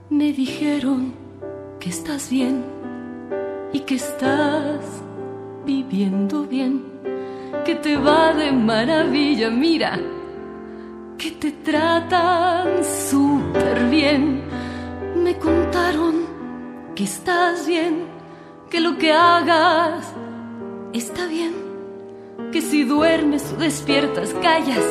Me dijeron que estás bien y que estás viviendo bien, que te va de maravilla, mira, que te tratan súper bien. Me contaron que estás bien, que lo que hagas está bien, que si duermes o despiertas, callas,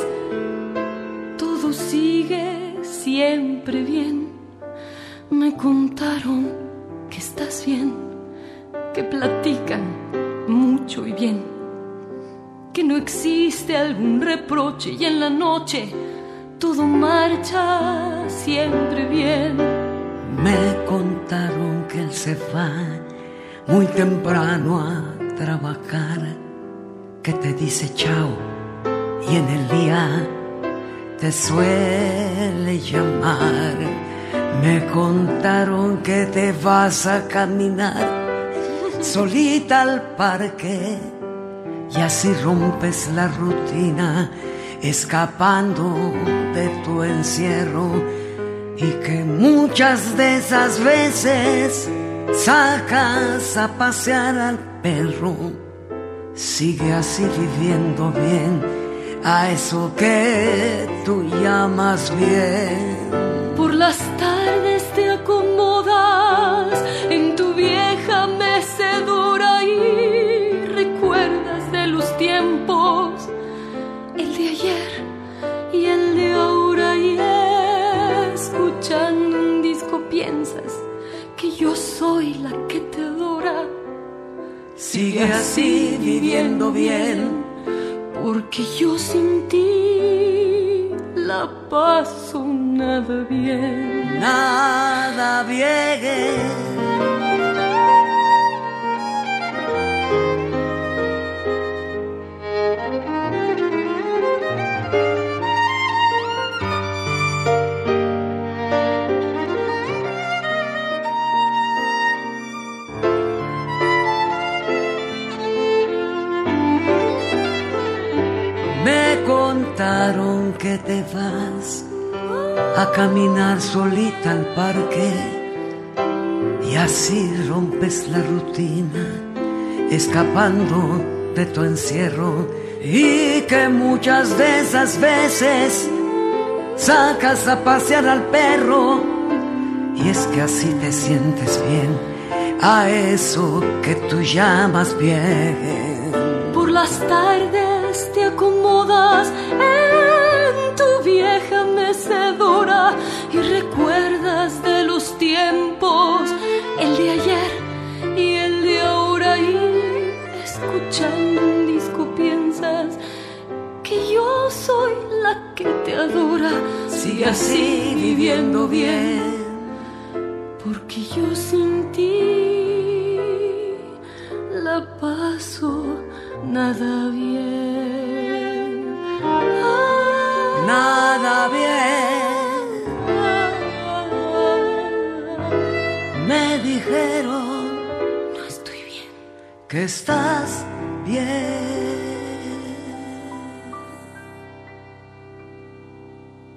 todo sigue siempre bien. Me contaron que estás bien, que platican mucho y bien, que no existe algún reproche y en la noche todo marcha siempre bien. Me contaron que él se va muy temprano a trabajar, que te dice chao y en el día te suele llamar. Me contaron que te vas a caminar solita al parque y así rompes la rutina, escapando de tu encierro, y que muchas de esas veces sacas a pasear al perro. Sigue así viviendo bien, a eso que tú llamas bien. Por las tardes te acomodas en tu vieja mecedora y recuerdas de los tiempos, el de ayer y el de ahora, y escuchando un disco piensas que yo soy la que te adora. Sigue así viviendo bien, porque yo sin ti la paso nada bien. Nada bien. Me contaron que te vas a caminar solita al parque y así rompes la rutina, escapando de tu encierro, y que muchas de esas veces sacas a pasear al perro, y es que así te sientes bien, a eso que tú llamas bien. Por las tardes te acomodas en tu vieja mecedora y recuerdas de los tiempos, el de ayer y el de ahora, y escuchando un disco piensas que yo soy la que te adora. Sigue así viviendo bien, porque yo sin ti la paso nada bien. nada bien. Me dijeron, no estoy bien, que estás bien.